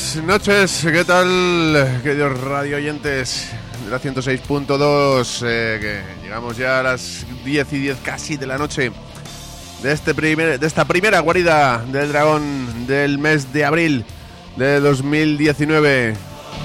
buenas noches, ¿qué tal, queridos radio oyentes de la 106.2? Que llegamos ya a las 10:10 casi de la noche de esta primera guarida del dragón del mes de abril de 2019.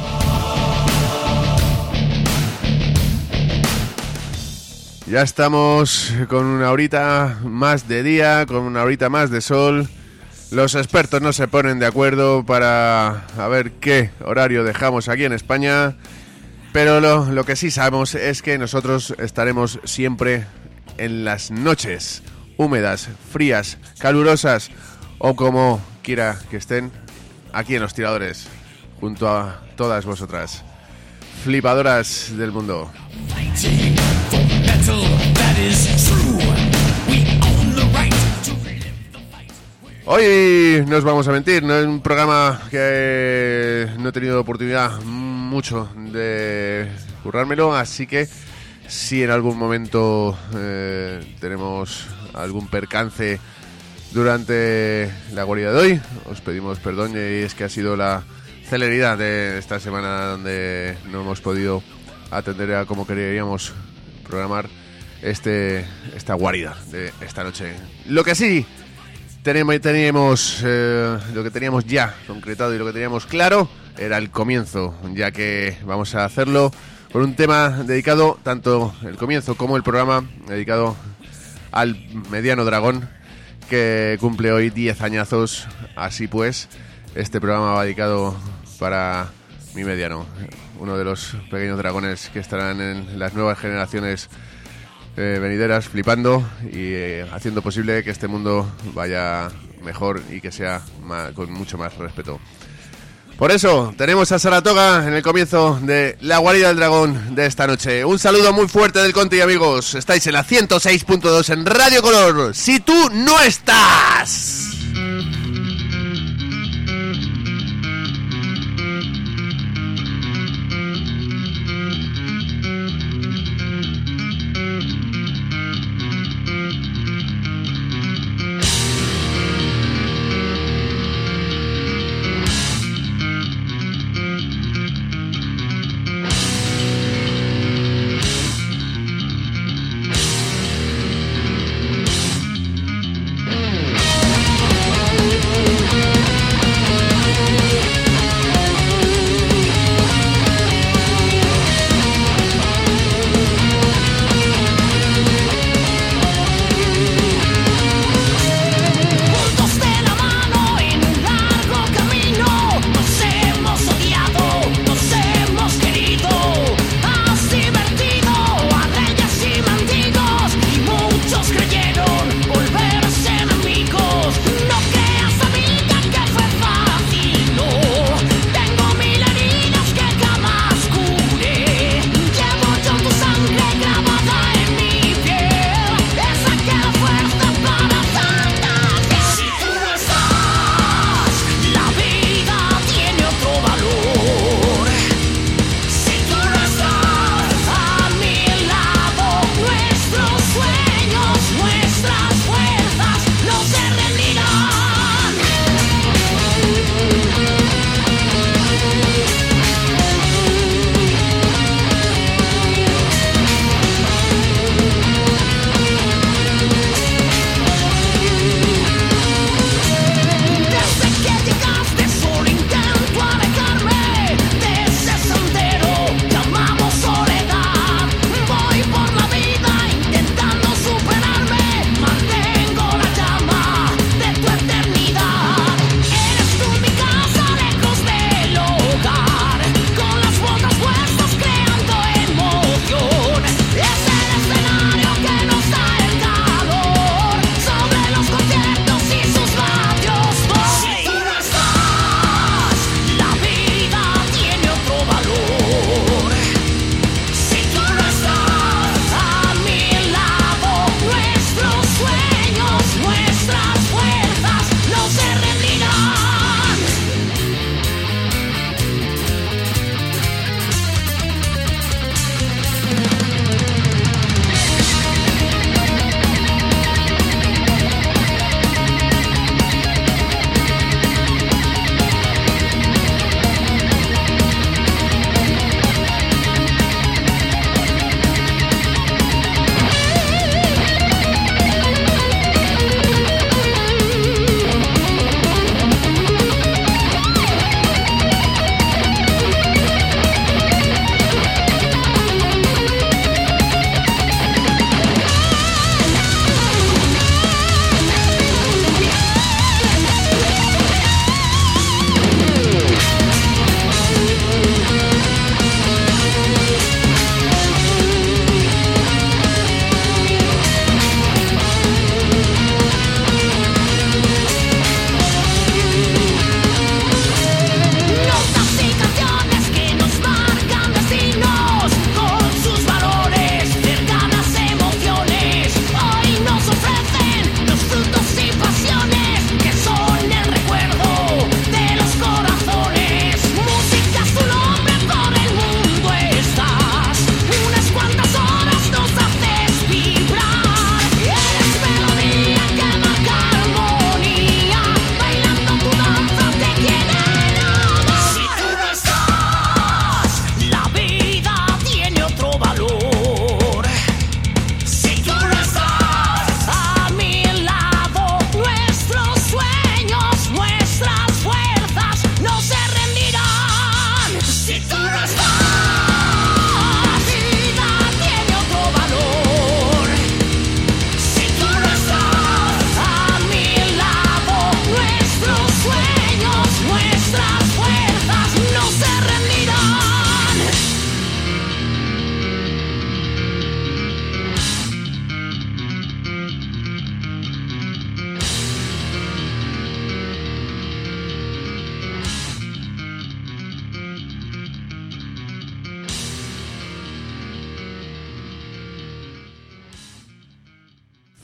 Ya estamos con una horita más de día, con una horita más de sol. Los expertos no se ponen de acuerdo para a ver qué horario dejamos aquí en España, pero lo que sí sabemos es que nosotros estaremos siempre en las noches húmedas, frías, calurosas o como quiera que estén, aquí en Los Tiradores, junto a todas vosotras, flipadoras del mundo. Hoy no os vamos a mentir, no es un programa que no he tenido oportunidad mucho de currármelo, así que si en algún momento tenemos algún percance durante la guarida de hoy, os pedimos perdón, y es que ha sido la celeridad de esta semana donde no hemos podido atender a como queríamos programar esta guarida de esta noche. Lo que sí teníamos lo que teníamos ya concretado y lo que teníamos claro era el comienzo, ya que vamos a hacerlo con un tema dedicado, tanto el comienzo como el programa, dedicado al mediano dragón, que cumple hoy 10 añazos. Así pues, este programa va dedicado para mi mediano, uno de los pequeños dragones que estarán en las nuevas generaciones venideras, flipando y haciendo posible que este mundo vaya mejor y que sea con mucho más respeto. Por eso tenemos a Saratoga en el comienzo de la guarida del dragón de esta noche. Un saludo muy fuerte del Conti, amigos. Estáis en la 106.2 en Radio Color. Si tú no estás.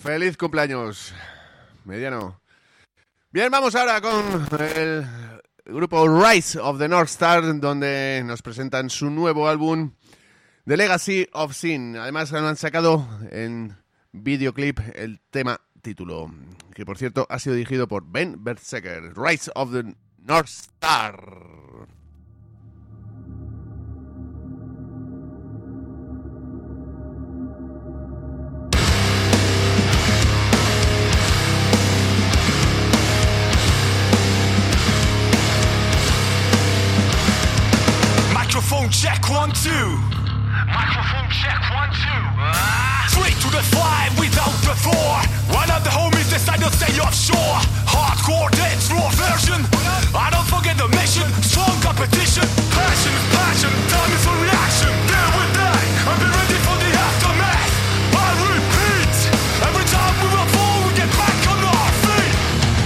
Feliz cumpleaños, Mediano. Bien, vamos ahora con el grupo Rise of the North Star, donde nos presentan su nuevo álbum, The Legacy of Sin. Además, han sacado en videoclip el tema título, que por cierto ha sido dirigido por Ben Berserker. Rise of the North Star. Microphone check 1 2. Microphone check 1 2. 3 to the 5 without the 4. One of the homies decided to stay offshore. Hardcore dance raw version. I don't forget the mission. Strong competition. Passion is passion. Time is for reaction. There we die. I'll be ready for the aftermath. I repeat. Every time we will fall, we get back on our feet.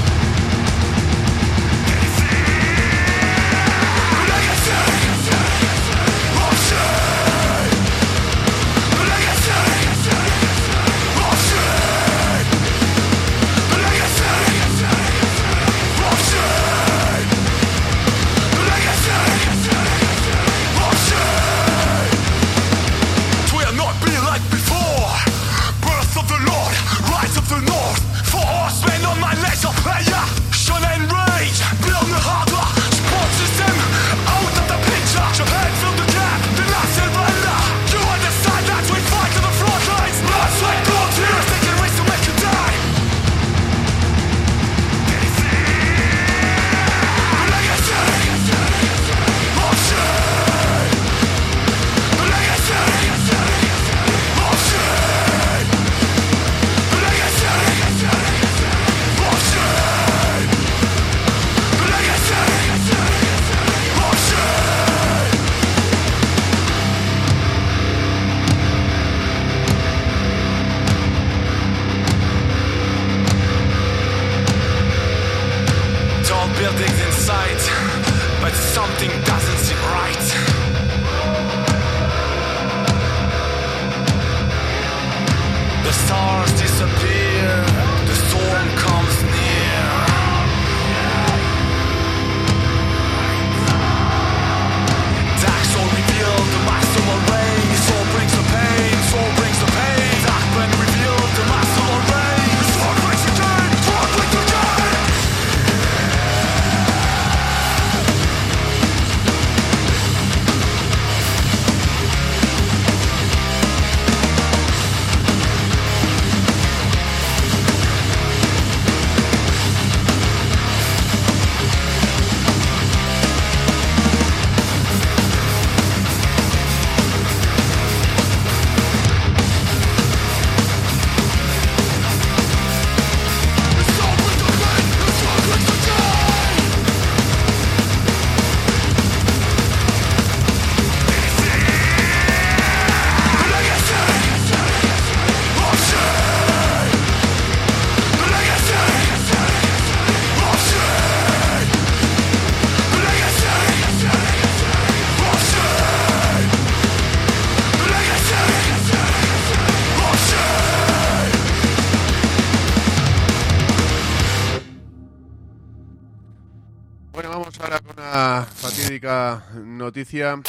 Noticia.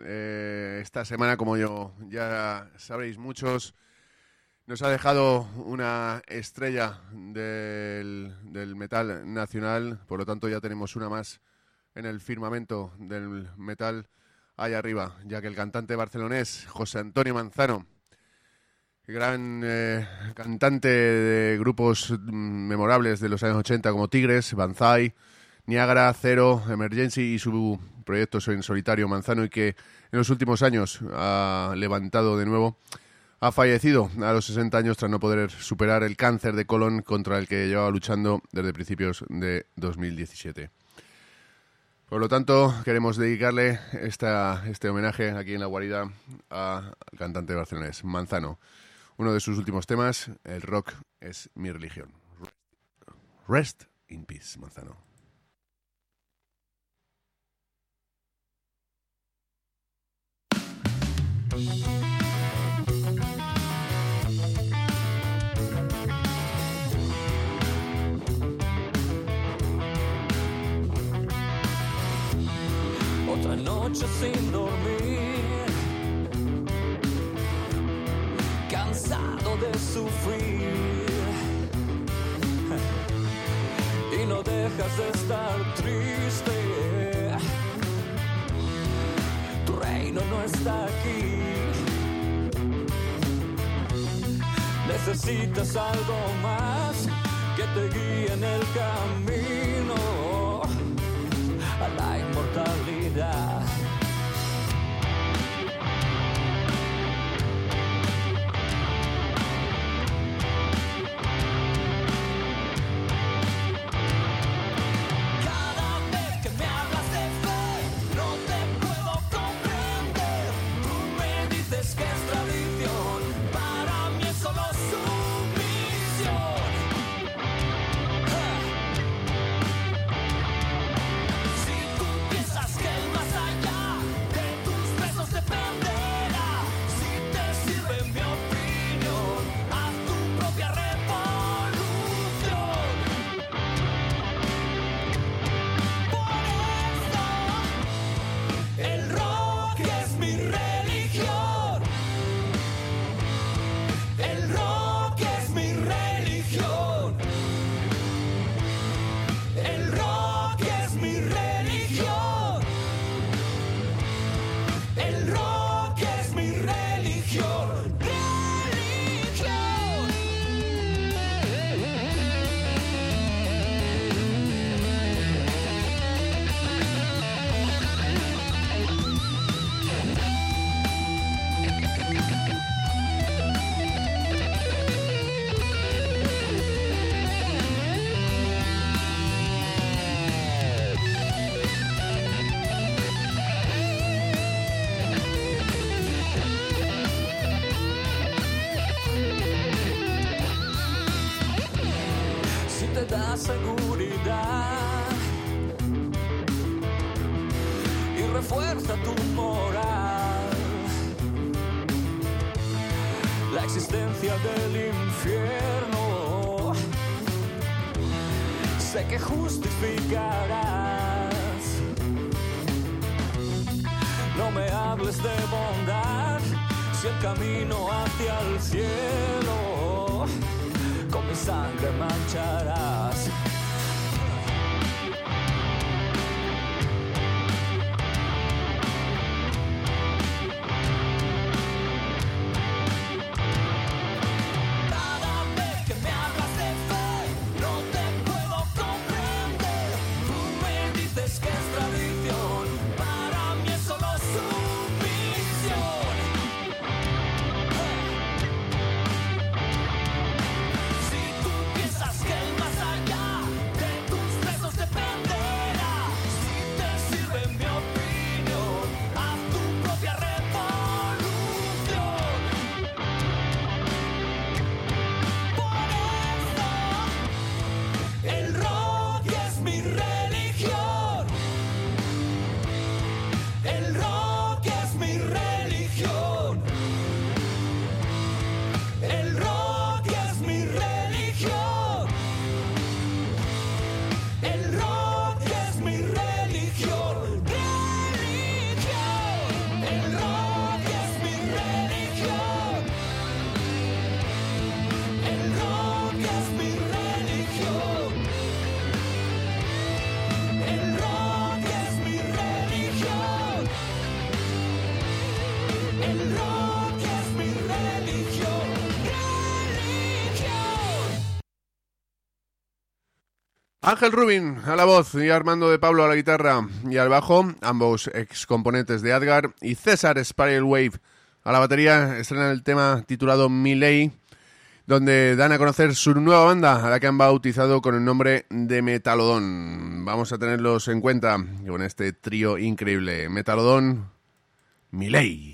Esta semana, como ya sabréis muchos, nos ha dejado una estrella del metal nacional. Por lo tanto, ya tenemos una más en el firmamento del metal allá arriba, ya que el cantante barcelonés José Antonio Manzano, gran cantante de grupos memorables de los años 80 como Tigres, Banzai, Niagara, Cero, Emergency y su proyecto en solitario Manzano, y que en los últimos años ha levantado de nuevo, ha fallecido a los 60 años tras no poder superar el cáncer de colon contra el que llevaba luchando desde principios de 2017. Por lo tanto, queremos dedicarle este homenaje aquí en La Guarida al cantante barcelonés Manzano. Uno de sus últimos temas, El rock es mi religión. Rest in peace, Manzano. noches sin dormir, cansado de sufrir, y no dejas de estar triste. Tu reino no está aquí. Necesitas algo más que te guíe en el camino a la inmortalidad. Seguridad y refuerza tu moral. La existencia del infierno sé que justificarás. No me hables de bondad si el camino hacia el cielo con mi sangre mancharás. Ángel Rubin a la voz y Armando de Pablo a la guitarra y al bajo, ambos excomponentes de Adgar, y César Spiral Wave a la batería estrenan el tema titulado Miley, donde dan a conocer su nueva banda, a la que han bautizado con el nombre de Metalodon. Vamos a tenerlos en cuenta con este trío increíble. Metalodon, Miley.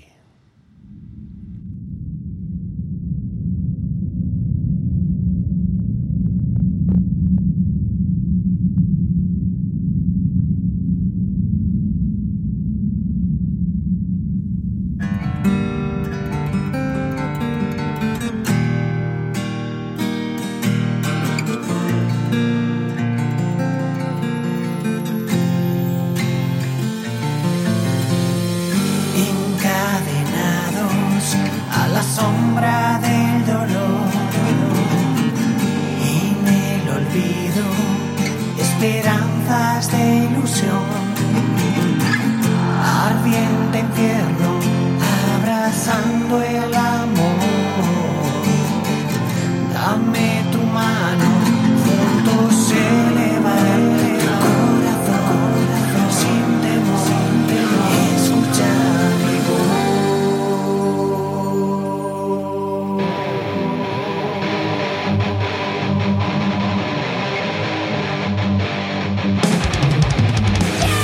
ilusión, ardiente infierno, abrazando el amor. Dame tu mano, juntos elevar el corazón, sin temor, escuchar mi voz. Yeah!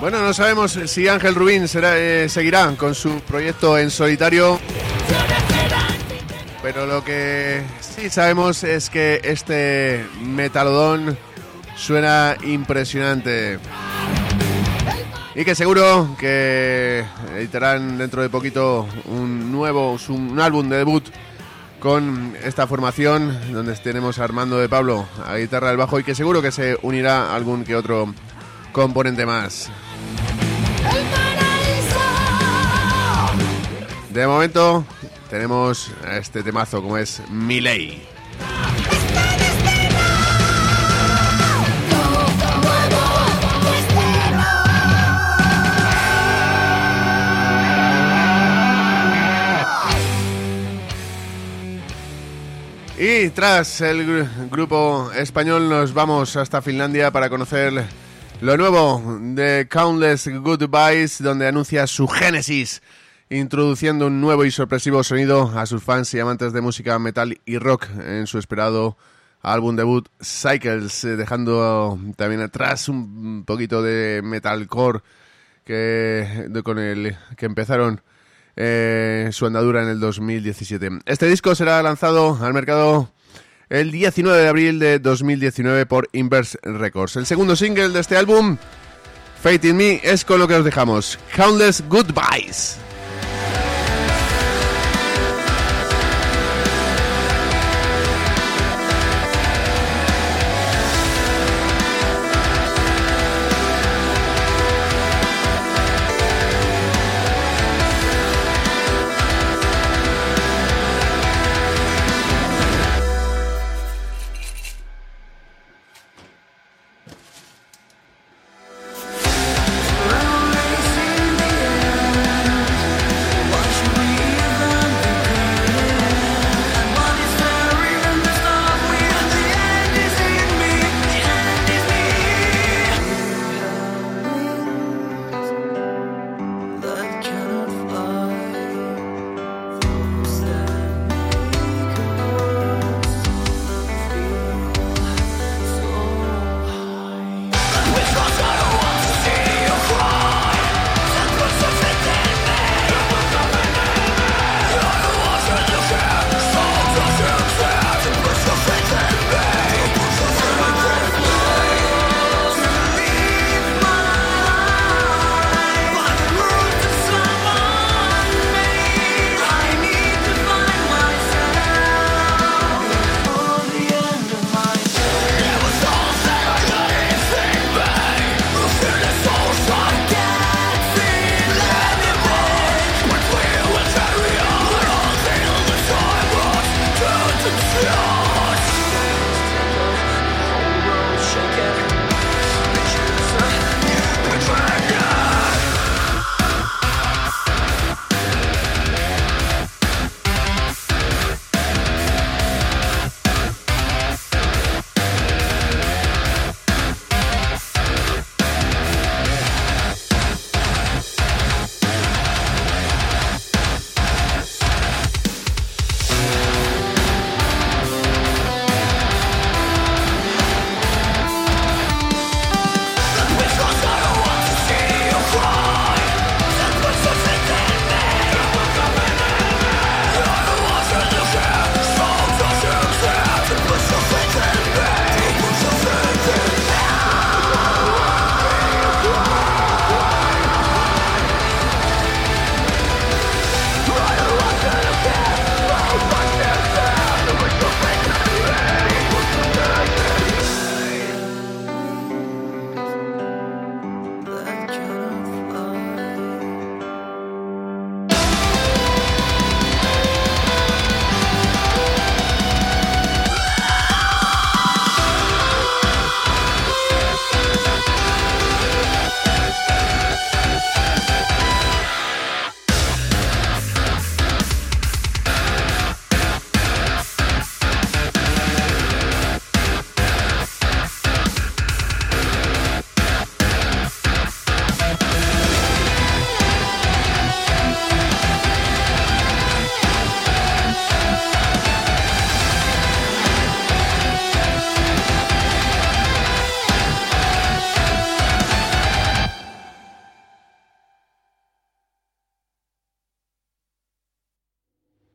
Bueno, no sabemos si Ángel Rubín seguirá con su proyecto en solitario, pero lo que sí sabemos es que este metalodón suena impresionante y que seguro que editarán dentro de poquito un álbum de debut con esta formación donde tenemos a Armando de Pablo a guitarra del bajo y que seguro que se unirá algún que otro componente más. De momento tenemos a este temazo como es Miley. Y tras el grupo español nos vamos hasta Finlandia para conocer lo nuevo de Countless Goodbyes, donde anuncia su génesis, introduciendo un nuevo y sorpresivo sonido a sus fans y amantes de música metal y rock en su esperado álbum debut Cycles, dejando también atrás un poquito de metalcore con el que empezaron su andadura en el 2017. Este disco será lanzado al mercado el 19 de abril de 2019 por Inverse Records. El segundo single de este álbum, Faith in Me, es con lo que os dejamos. Countless Goodbyes.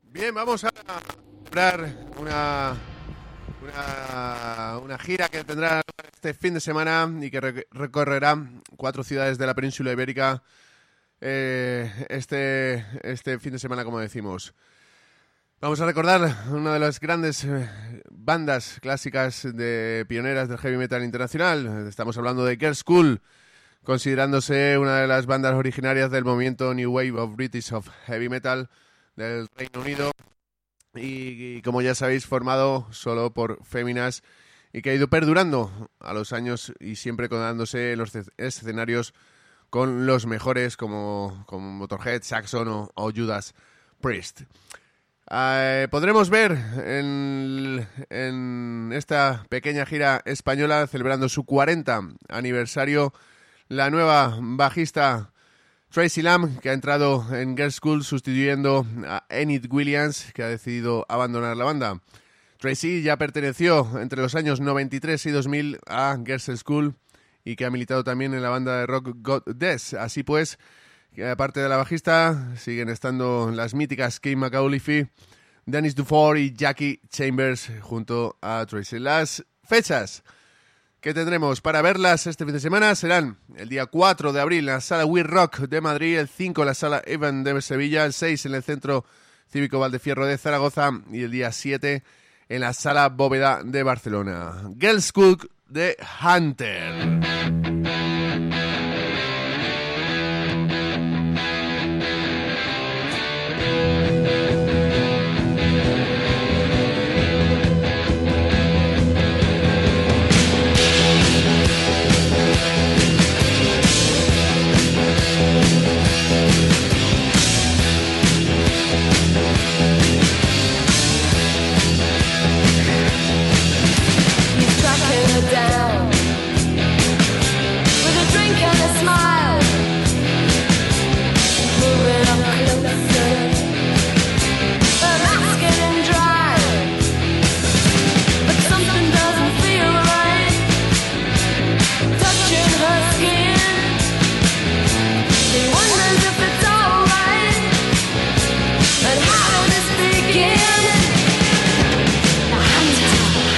Bien, vamos a hablar una gira que tendrá este fin de semana y que recorrerá 4 ciudades de la península ibérica este fin de semana, como decimos. Vamos a recordar una de las grandes bandas clásicas de pioneras del heavy metal internacional. Estamos hablando de Girlschool, considerándose una de las bandas originarias del movimiento New Wave of British of Heavy Metal del Reino Unido y como ya sabéis, formado solo por féminas y que ha ido perdurando a los años y siempre dándose en los escenarios con los mejores como Motorhead, Saxon o Judas Priest. Podremos ver en esta pequeña gira española, celebrando su 40 aniversario, la nueva bajista Tracy Lamb, que ha entrado en Girlschool sustituyendo a Enid Williams, que ha decidido abandonar la banda. Tracy ya perteneció entre los años 93 y 2000 a Girlschool y que ha militado también en la banda de rock Goddess. Así pues, aparte de la bajista, siguen estando las míticas Kate McAuliffe, Dennis Dufour y Jackie Chambers junto a Tracy. Las fechas que tendremos para verlas este fin de semana serán el día 4 de abril en la Sala We Rock de Madrid, el 5 en la Sala Event de Sevilla, el 6 en el Centro Cívico Valdefierro de Zaragoza y el día 7 en la Sala Bóveda de Barcelona. Girlschool de Hunter. Down with a drink and a smile, moving up closer, her mouth's getting dry, but something doesn't feel right, touching her skin, she wonders if it's alright, and how did this begin? The hunter.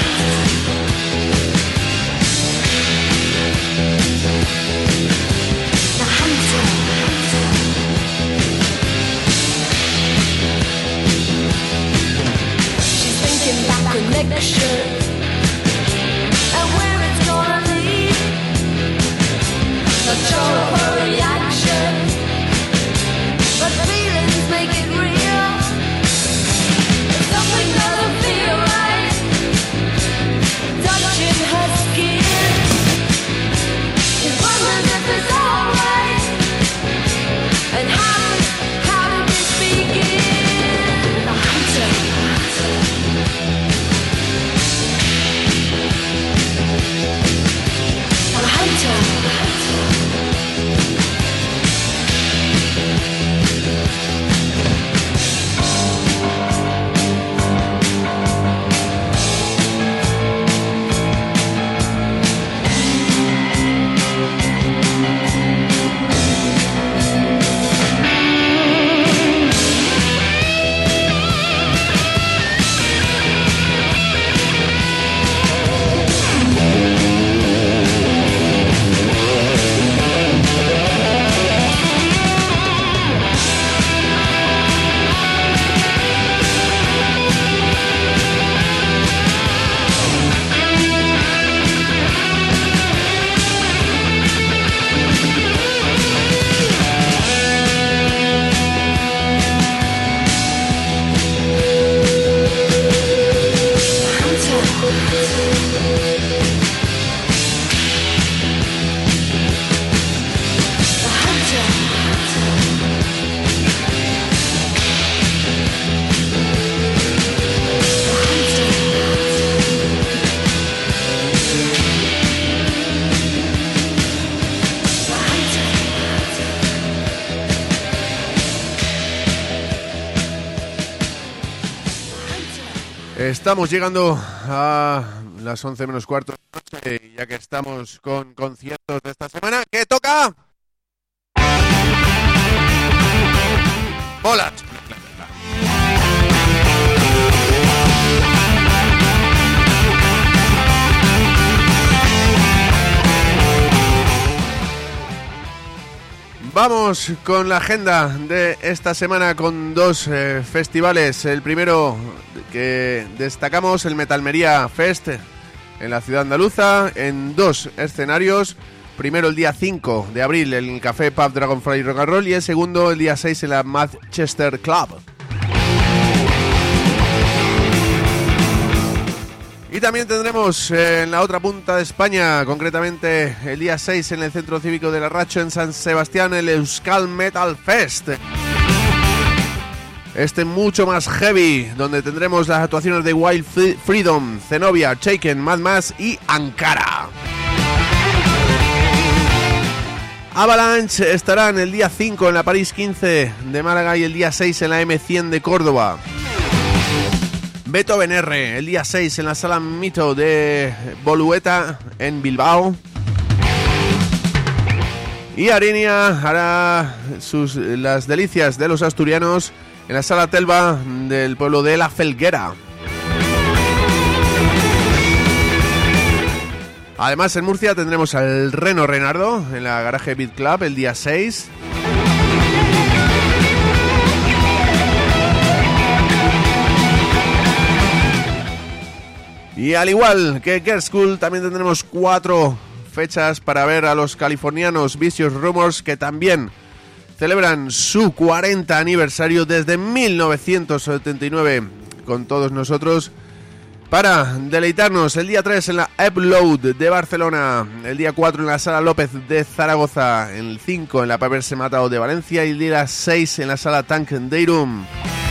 Connection and where it's gonna lead. Not sure of her reaction, but feelings make it real. If something doesn't feel right, touching her skin, she wonders if it's alright, and how did this begin? The hunter. Estamos llegando a las 11 menos cuarto de la noche y ya que estamos con conciertos de esta semana, ¿qué toca? ¡Bolas! Vamos con la agenda de esta semana con dos festivales. El primero que destacamos, el Metalmería Fest en la ciudad andaluza, en dos escenarios. Primero el día 5 de abril en el Café Pub Dragonfly Rock and Roll y el segundo el día 6 en la Manchester Club. Y también tendremos en la otra punta de España, concretamente el día 6 en el Centro Cívico de Larracho en San Sebastián, el Euskal Metal Fest. Este mucho más heavy, donde tendremos las actuaciones de Wild Freedom, Zenobia, Shaken, Mad Max y Ankara. Avalanche estarán el día 5 en la París 15 de Málaga y el día 6 en la M100 de Córdoba. Beethoven R, el día 6 en la Sala Mito de Bolueta en Bilbao. Y Arinia hará las delicias de los asturianos en la Sala Telva del pueblo de La Felguera. Además, en Murcia tendremos al Reno Renardo en la Garaje Beat Club el día 6. Y al igual que Girls School, también tendremos 4 fechas para ver a los californianos Vicious Rumors, que también celebran su 40 aniversario desde 1979 con todos nosotros, para deleitarnos el día 3 en la Upload de Barcelona, el día 4 en la Sala López de Zaragoza, el 5 en la Paperse Matao de Valencia y el día 6 en la Sala Tank de Irún.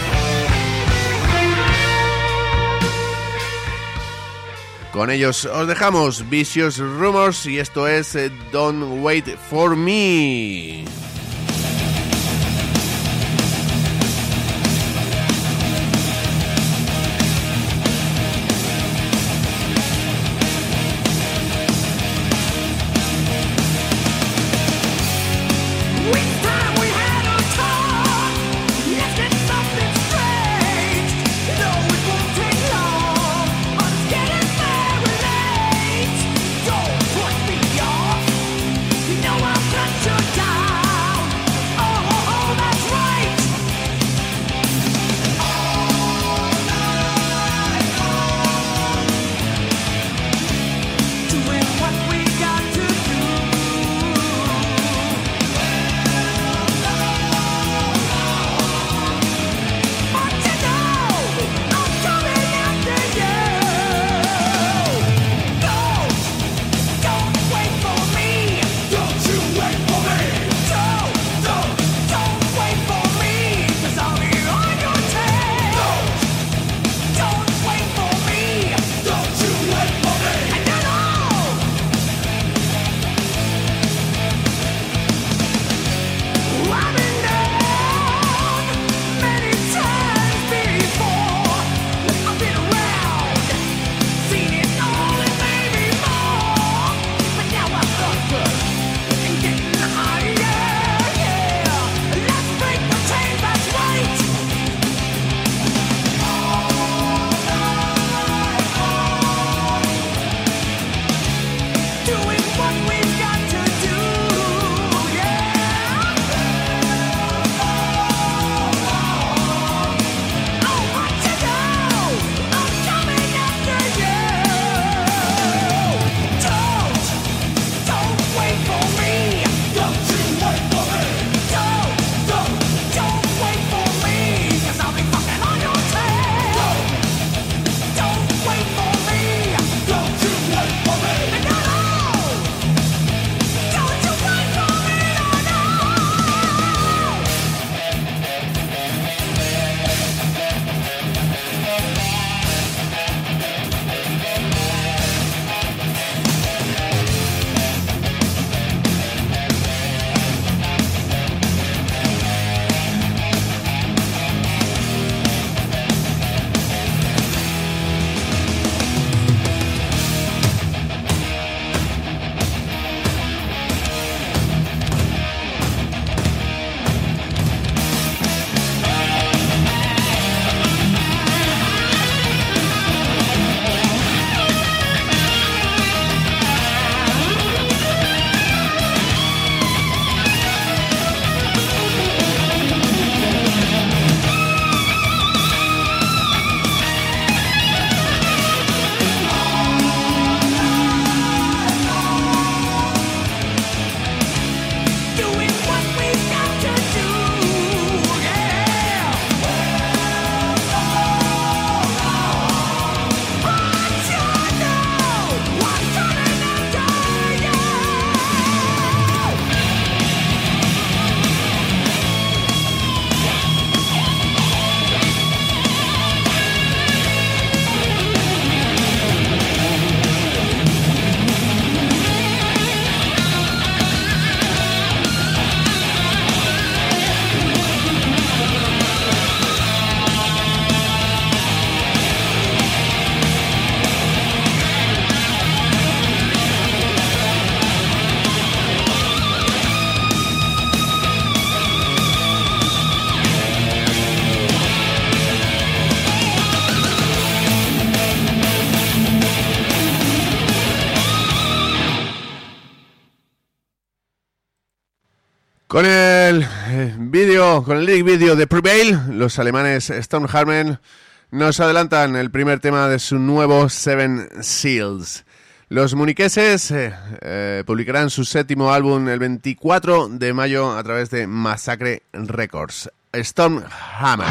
Con ellos os dejamos Vicious Rumors y esto es Don't Wait For Me. No, I've got to die. Con el vídeo, con el lyric video de Prevail, los alemanes Stormhammer nos adelantan el primer tema de su nuevo Seven Seals. Los muniqueses publicarán su séptimo álbum el 24 de mayo a través de Massacre Records. Stormhammer.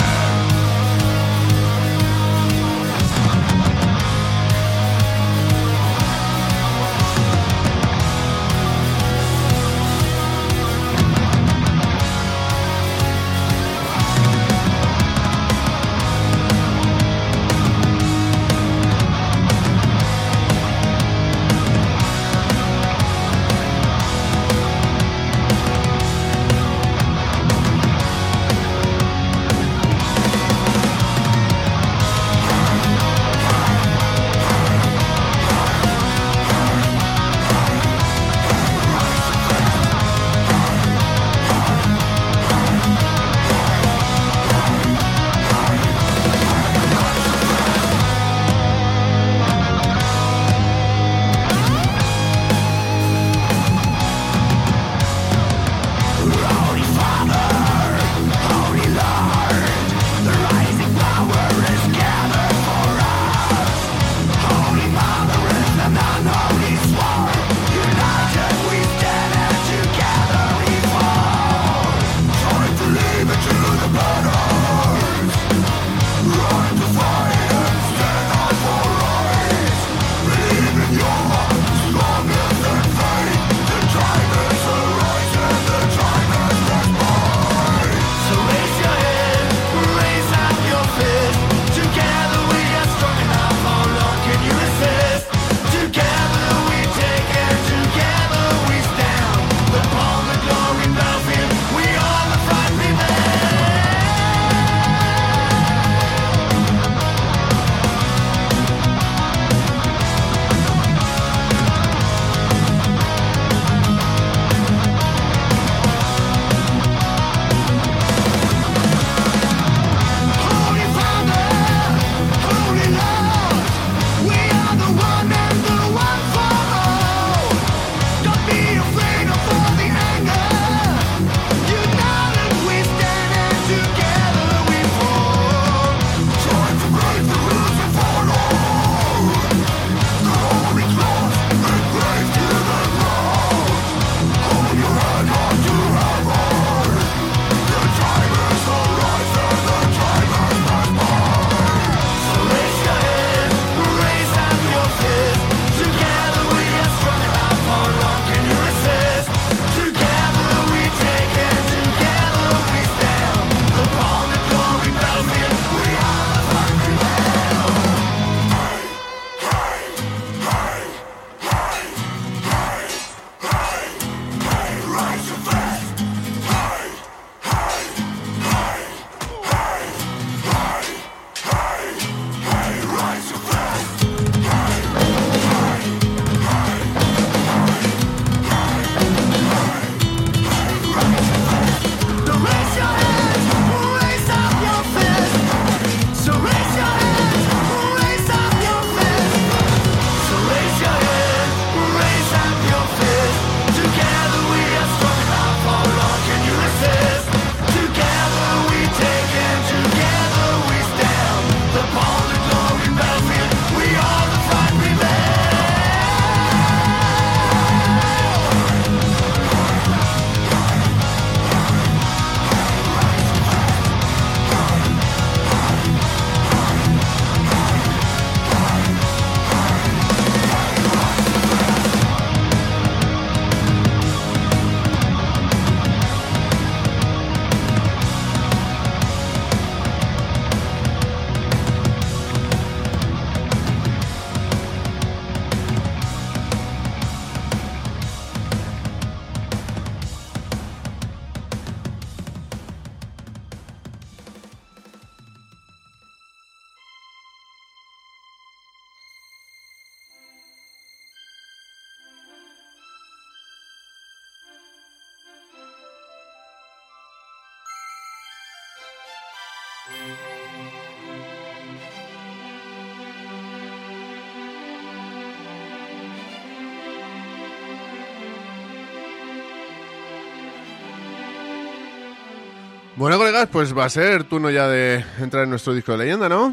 Bueno, colegas, pues va a ser turno ya de entrar en nuestro disco de leyenda, ¿no?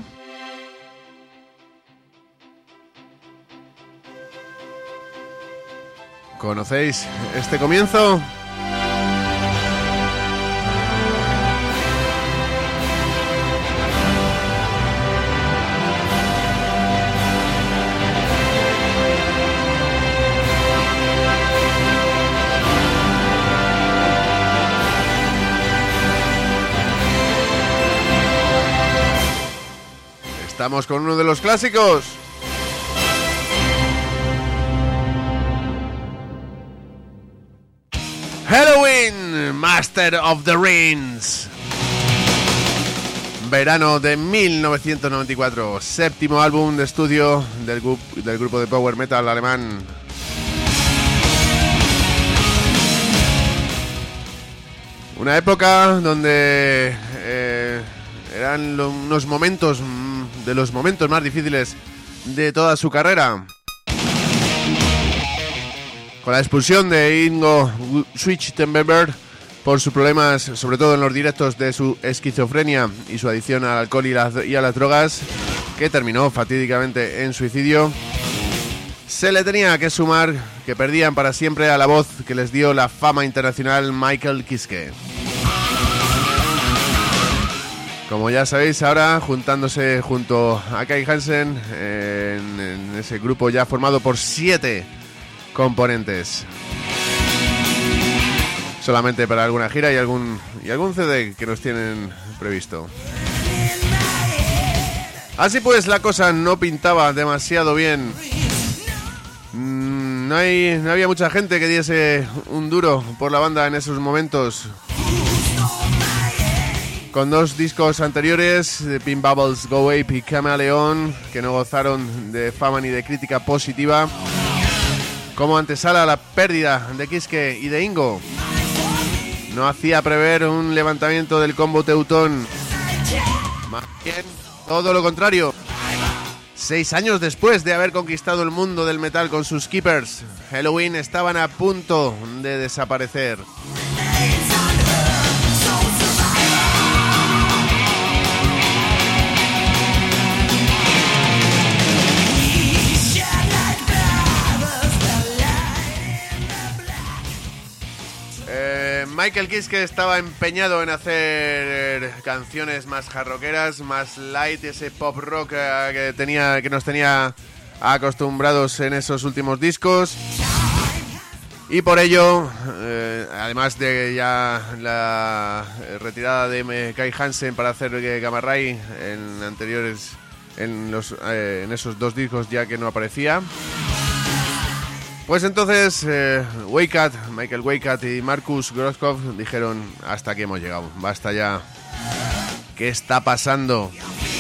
¿Conocéis este comienzo? Estamos con uno de los clásicos. Helloween, Master of the Rings. Verano de 1994, séptimo álbum de estudio del grupo de power metal alemán. Una época donde eran unos momentos de los momentos más difíciles de toda su carrera. Con la expulsión de Ingo Schwichtenberg por sus problemas, sobre todo en los directos, de su esquizofrenia y su adicción al alcohol y a las drogas, que terminó fatídicamente en suicidio, se le tenía que sumar que perdían para siempre a la voz que les dio la fama internacional, Michael Kiske. Como ya sabéis, ahora juntándose junto a Kai Hansen en ese grupo ya formado por 7 componentes. Solamente para alguna gira y algún CD que nos tienen previsto. Así pues, la cosa no pintaba demasiado bien. No había mucha gente que diese un duro por la banda en esos momentos. Con 2 discos anteriores, Pink Bubbles Go Ape y Camaleón, que no gozaron de fama ni de crítica positiva, como antesala a la pérdida de Kiske y de Ingo, no hacía prever un levantamiento del combo teutón. Más bien, todo lo contrario. 6 años después de haber conquistado el mundo del metal con sus Keepers, Helloween estaban a punto de desaparecer. Michael Kiske estaba empeñado en hacer canciones más jarroqueras, más light, ese pop rock que nos tenía acostumbrados en esos últimos discos. Y por ello, además de ya la retirada de Kai Hansen para hacer Gamma Ray en esos 2 discos ya que no aparecía, pues entonces Michael Weikat y Markus Groskopf dijeron: hasta aquí hemos llegado, basta ya, ¿qué está pasando?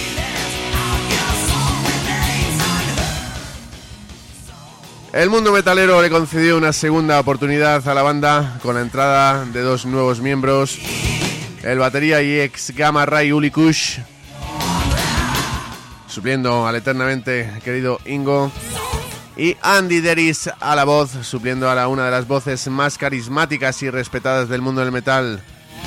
El mundo metalero le concedió una segunda oportunidad a la banda con la entrada de 2 nuevos miembros, el batería y ex Gamma Ray Uli Kush, supliendo al eternamente querido Ingo, y Andy Deris a la voz, supliendo a una de las voces más carismáticas y respetadas del mundo del metal,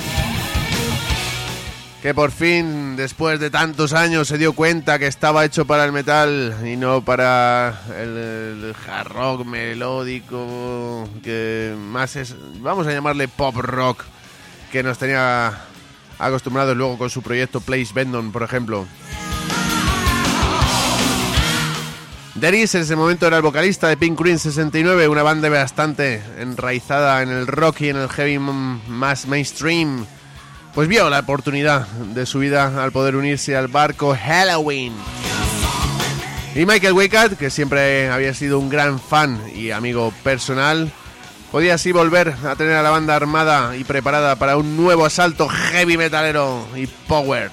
que por fin, después de tantos años, se dio cuenta que estaba hecho para el metal y no para el hard rock melódico, que más es, vamos a llamarle pop rock, que nos tenía acostumbrados luego con su proyecto Place Vendon, por ejemplo. Deris en ese momento era el vocalista de Pink Green 69, una banda bastante enraizada en el rock y en el heavy más mainstream. Pues vio la oportunidad de su vida al poder unirse al barco Helloween. Y Michael Weikat, que siempre había sido un gran fan y amigo personal, podía así volver a tener a la banda armada y preparada para un nuevo asalto heavy metalero y power.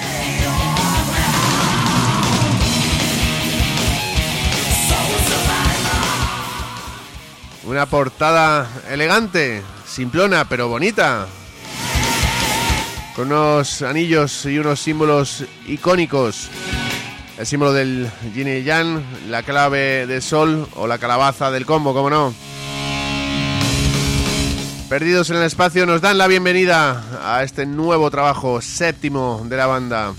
Una portada elegante, simplona pero bonita, con unos anillos y unos símbolos icónicos. El símbolo del yin y yang, la clave de sol o la calabaza del combo, como no. Perdidos en el espacio nos dan la bienvenida a este nuevo trabajo, séptimo de la banda.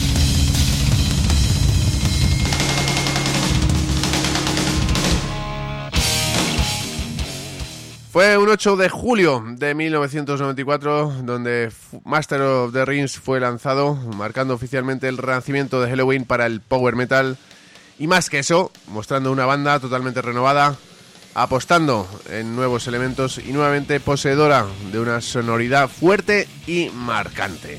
Fue un 8 de julio de 1994 donde Master of the Rings fue lanzado, marcando oficialmente el renacimiento de Helloween para el power metal y más que eso, mostrando una banda totalmente renovada, apostando en nuevos elementos y nuevamente poseedora de una sonoridad fuerte y marcante.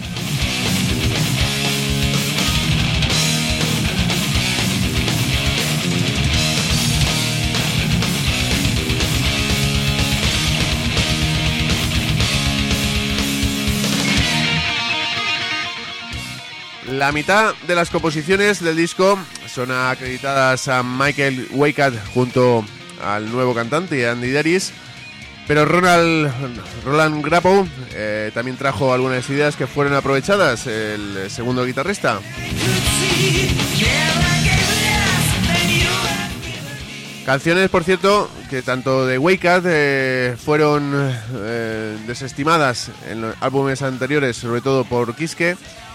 La mitad de las composiciones del disco son acreditadas a Michael Weikat junto al nuevo cantante Andy Deris, pero Roland Grappow también trajo algunas ideas que fueron aprovechadas, el segundo guitarrista. Canciones, por cierto, que tanto de Weikat fueron desestimadas en los álbumes anteriores, sobre todo por Kiske,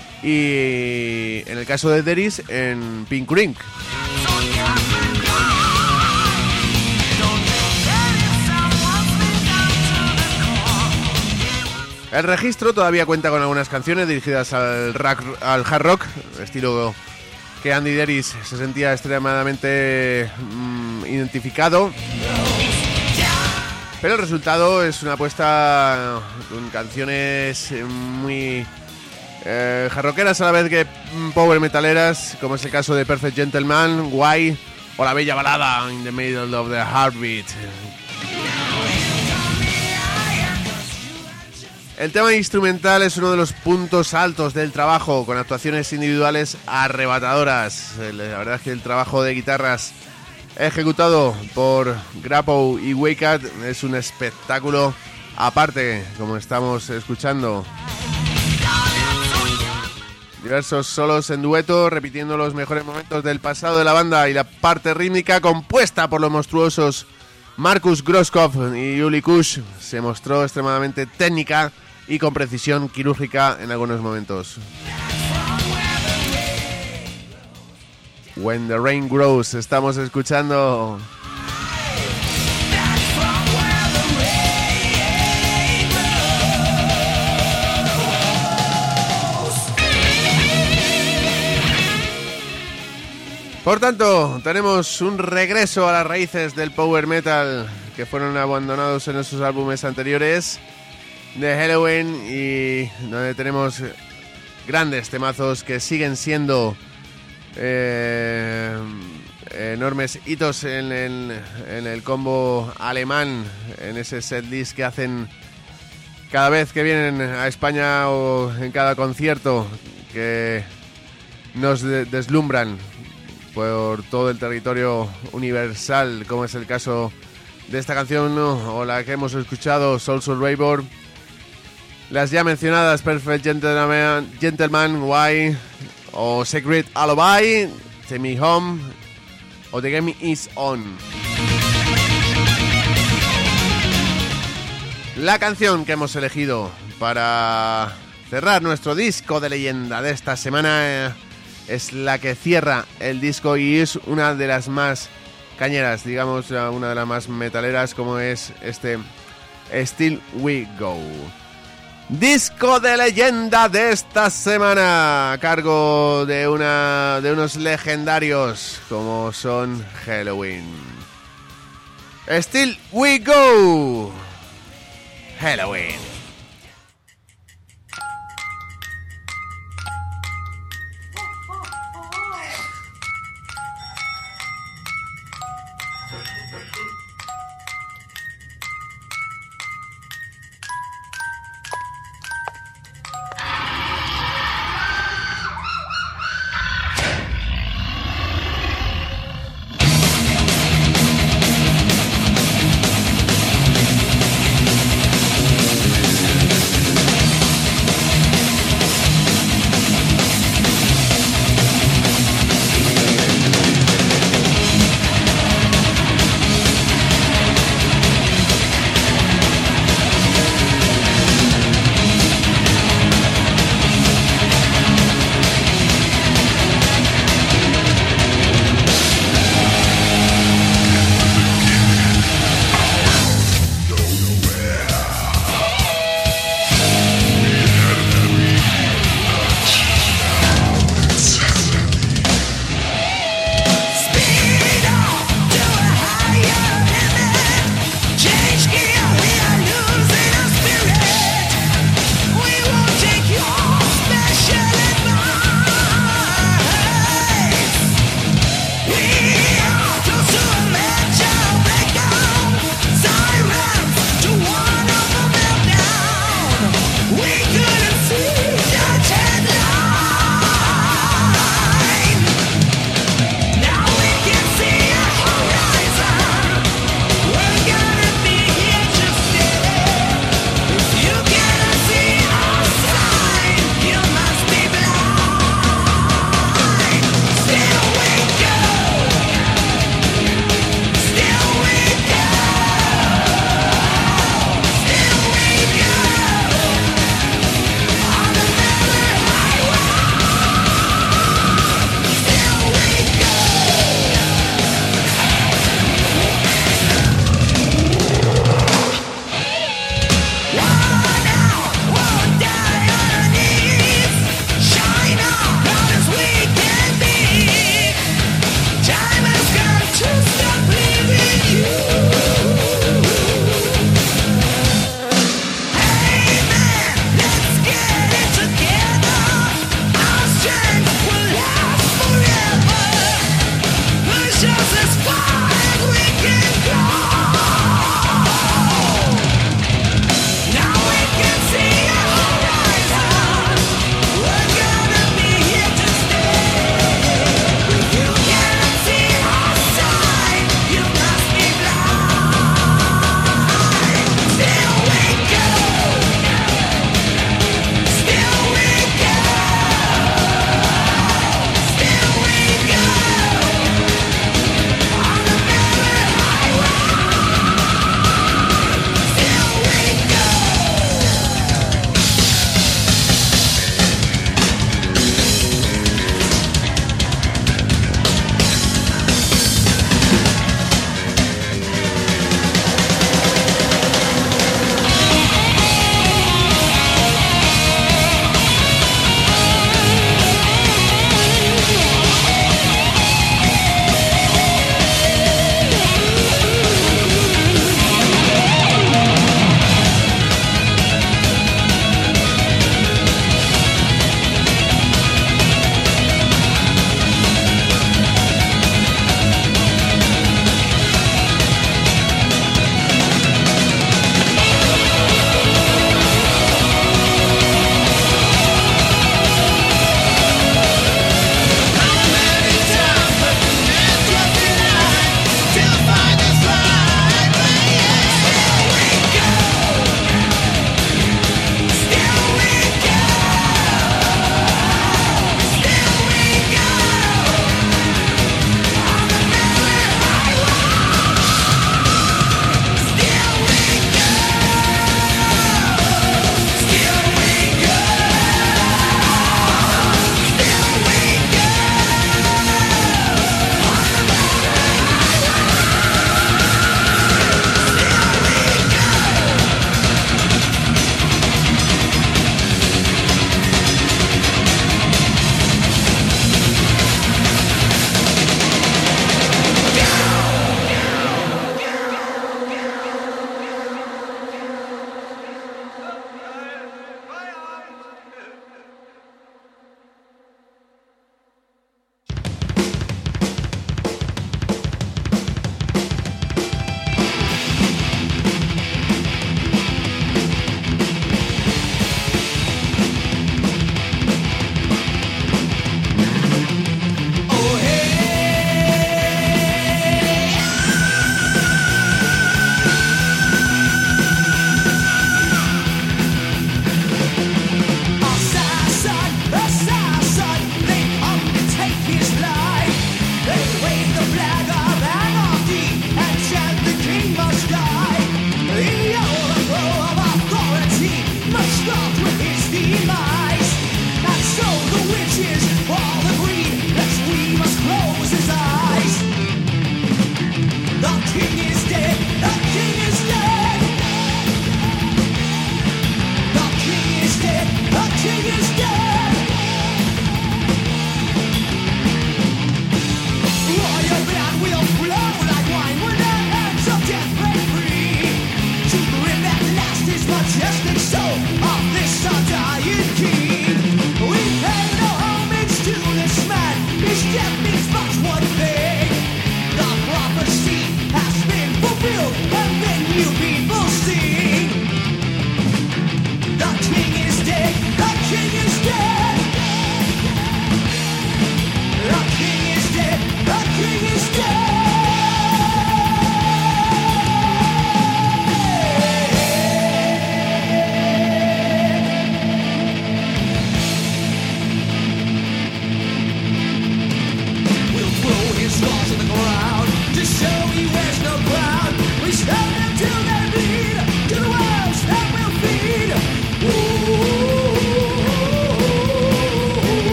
y en el caso de Deris en Pink Ring. El registro todavía cuenta con algunas canciones dirigidas al hard rock, estilo que Andy Deris se sentía extremadamente identificado, pero el resultado es una apuesta con canciones muy jarroqueras a la vez que power metaleras, como es el caso de Perfect Gentleman, Why o la bella balada In the Middle of the Heartbeat. El tema instrumental es uno de los puntos altos del trabajo, con actuaciones individuales arrebatadoras. La verdad es que el trabajo de guitarras ejecutado por Grappow y Weikat es un espectáculo aparte, como estamos escuchando. Diversos solos en dueto, repitiendo los mejores momentos del pasado de la banda, y la parte rítmica compuesta por los monstruosos Markus Groskopf y Uli Kusch se mostró extremadamente técnica y con precisión quirúrgica en algunos momentos. When the Rain Grows, estamos escuchando. Por tanto, tenemos un regreso a las raíces del power metal que fueron abandonados en esos álbumes anteriores de Helloween, y donde tenemos grandes temazos que siguen siendo enormes hitos en el combo alemán, en ese setlist que hacen cada vez que vienen a España o en cada concierto, que nos deslumbran por todo el territorio universal, como es el caso de esta canción, ¿no? O la que hemos escuchado, Soul Survivor, las ya mencionadas Perfect Gentleman, Why, o Secret Alibi, Take Me Home, o The Game Is On. La canción que hemos elegido para cerrar nuestro disco de leyenda de esta semana es la que cierra el disco y es una de las más cañeras, digamos, una de las más metaleras, como es este Still We Go. Disco de leyenda de esta semana, a cargo de unos legendarios como son Helloween. Still We Go, Helloween.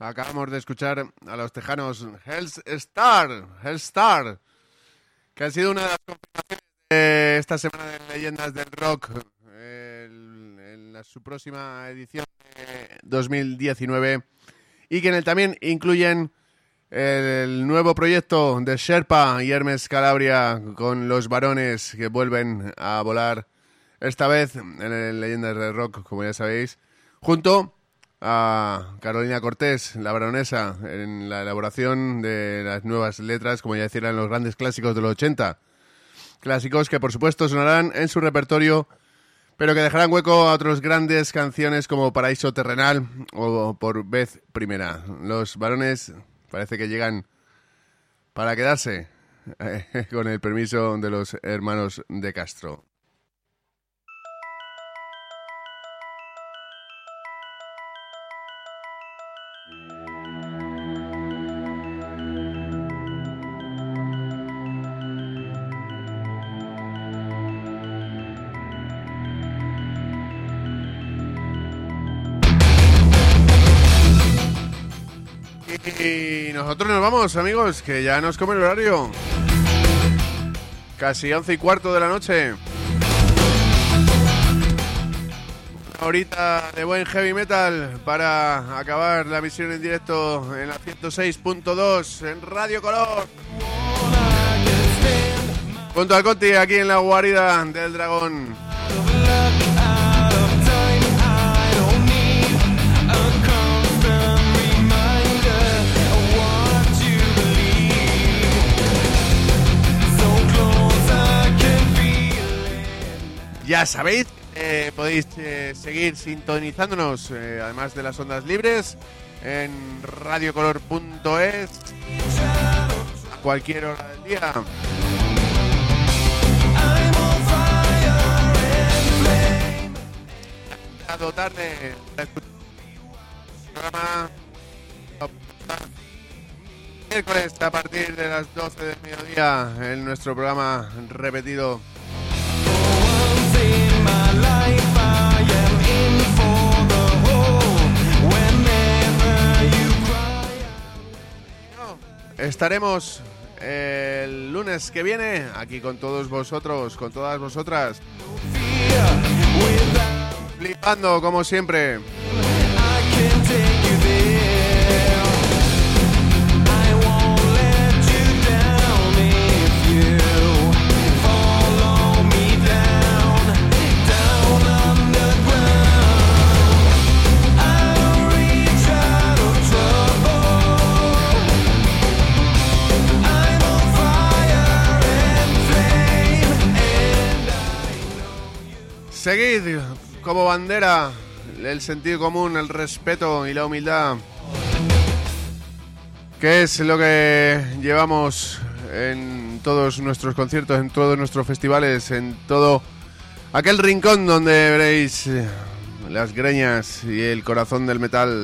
Acabamos de escuchar a los tejanos Hellstar, que han sido una de las confirmaciones de esta semana de Leyendas del Rock en su próxima edición de 2019, y que en él también incluyen el nuevo proyecto de Sherpa y Hermes Calabria con los varones que vuelven a volar, esta vez en Leyendas del Rock, como ya sabéis, junto a Carolina Cortés, la baronesa, en la elaboración de las nuevas letras, como ya decían, los grandes clásicos de los 80. Clásicos que, por supuesto, sonarán en su repertorio, pero que dejarán hueco a otras grandes canciones como Paraíso Terrenal o Por Vez Primera. Los varones parece que llegan para quedarse, con el permiso de los hermanos de Castro. Y nosotros nos vamos, amigos, que ya nos come el horario. Casi 11:15 de la noche. Una horita de buen heavy metal para acabar la misión en directo en la 106.2 en Radio Color. Junto al Conti, aquí en la guarida del Dragón. Ya sabéis, podéis seguir sintonizándonos, además de las ondas libres, en radiocolor.es a cualquier hora del día. A dotarme para escuchar el programa miércoles a partir de las 12 del mediodía en nuestro programa repetido. Estaremos el lunes que viene aquí con todos vosotros, con todas vosotras, flipando como siempre. Seguid como bandera el sentido común, el respeto y la humildad, que es lo que llevamos en todos nuestros conciertos, en todos nuestros festivales, en todo aquel rincón donde veréis las greñas y el corazón del metal.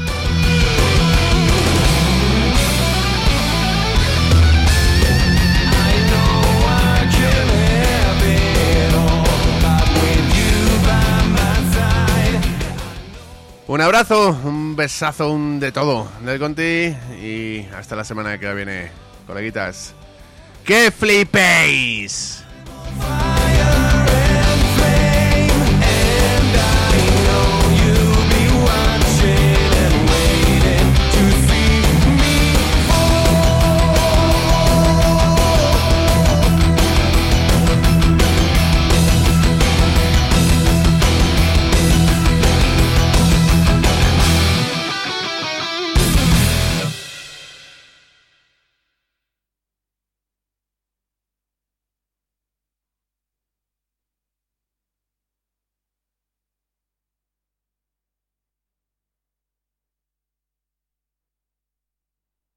Un abrazo, un besazo, un de todo del Conti y hasta la semana que viene, coleguitas. ¡Que flipéis!